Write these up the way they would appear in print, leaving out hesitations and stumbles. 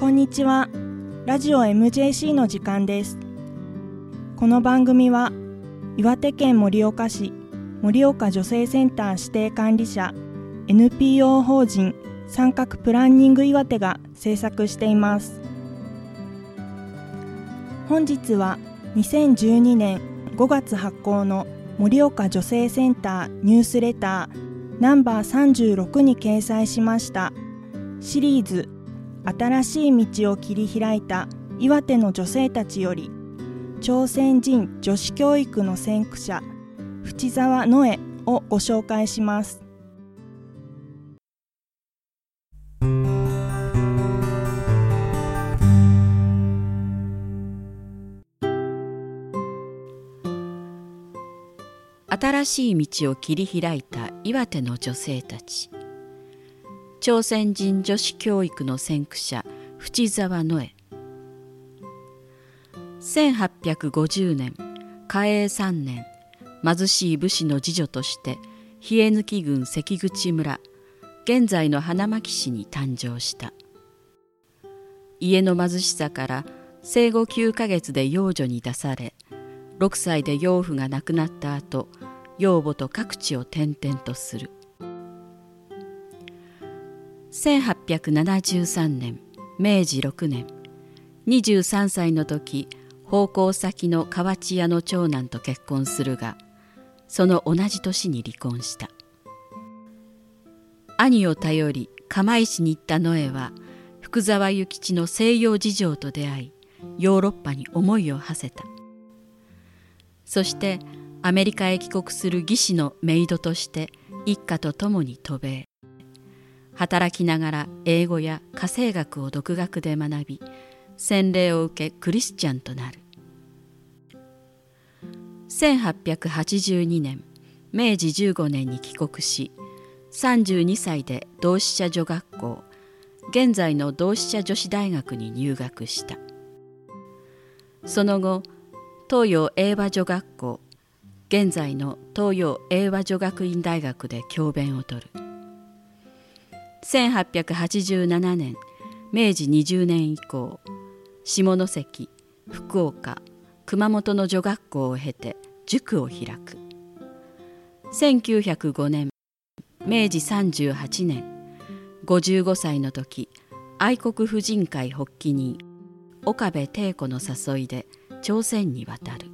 こんにちは。ラジオ MJC の時間です。この番組は岩手県盛岡市盛岡女性センター指定管理者 NPO 法人三角プランニング岩手が制作しています。本日は2012年5月発行の盛岡女性センターニュースレターナンバー36に掲載しましたシリーズ新しい道を切り開いた岩手の女性たちより朝鮮人女子教育の先駆者淵沢のえをご紹介します。 新しい道を切り開いた岩手の女性たち。朝鮮人女子教育の先駆者淵沢のえ。1850年嘉永3年、貧しい武士の次女として日江貫郡関口村、現在の花巻市に誕生した。家の貧しさから生後9ヶ月で養女に出され、6歳で養父が亡くなった後、養母と各地を転々とする。1873年、明治6年、23歳の時、奉公先の河内屋の長男と結婚するが、その同じ年に離婚した。兄を頼り釜石に行ったノエは、福沢諭吉の西洋事情と出会い、ヨーロッパに思いを馳せた。そしてアメリカへ帰国する技師のメイドとして一家と共に渡米。働きながら英語や家政学を独学で学び、洗礼を受けクリスチャンとなる。1882年、明治15年に帰国し、32歳で同志社女学校、現在の同志社女子大学に入学した。その後、東洋英和女学校、現在の東洋英和女学院大学で教鞭を執る。1887年、明治20年以降、下関、福岡、熊本の女学校を経て塾を開く。1905年、明治38年、55歳の時、愛国婦人会発起人、岡部貞子の誘いで朝鮮に渡る。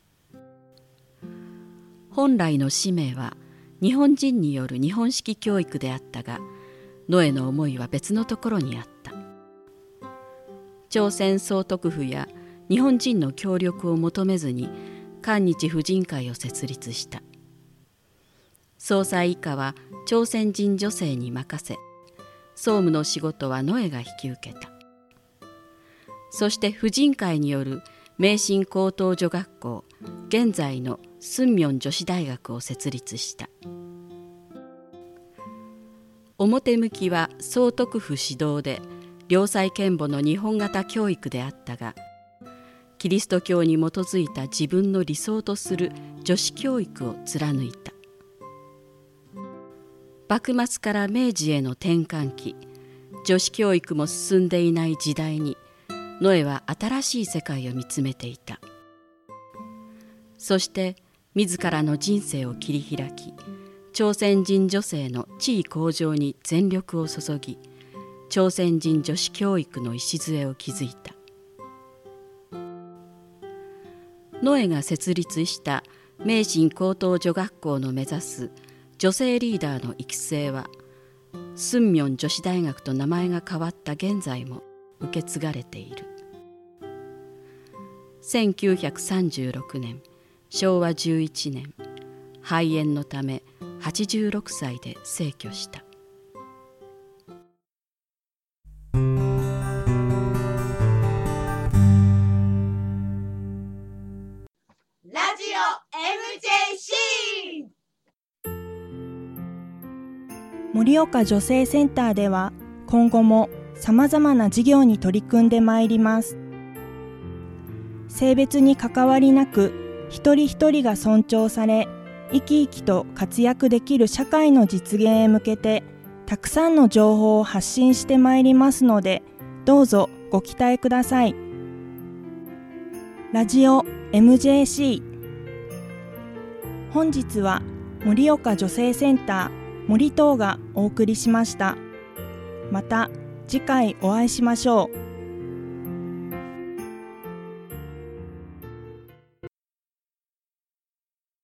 本来の使命は日本人による日本式教育であったが、ノエの思いは別のところにあった。朝鮮総督府や日本人の協力を求めずに韓日婦人会を設立した。総裁以下は朝鮮人女性に任せ、総務の仕事はノエが引き受けた。そして婦人会による明進高等女学校、現在のスンミョン女子大学を設立した。表向きは総督府指導で良妻賢母の日本型教育であったが、キリスト教に基づいた自分の理想とする女子教育を貫いた。幕末から明治への転換期、女子教育も進んでいない時代に、ノエは新しい世界を見つめていた。そして自らの人生を切り開き、朝鮮人女性の地位向上に全力を注ぎ、朝鮮人女子教育の礎を築いた。ノエが設立した明進高等女学校の目指す女性リーダーの育成は、スンミョン女子大学と名前が変わった現在も受け継がれている。1936年、昭和11年、肺炎のため86歳で逝去した。 ラジオ MJC。 盛岡女性センターでは今後もさまざまな事業に取り組んでまいります。性別に関わりなく一人一人が尊重され、生き生きと活躍できる社会の実現へ向けてたくさんの情報を発信してまいりますので、どうぞご期待ください。ラジオ MJC。 本日は盛岡女性センター森藤がお送りしました。また次回お会いしましょう。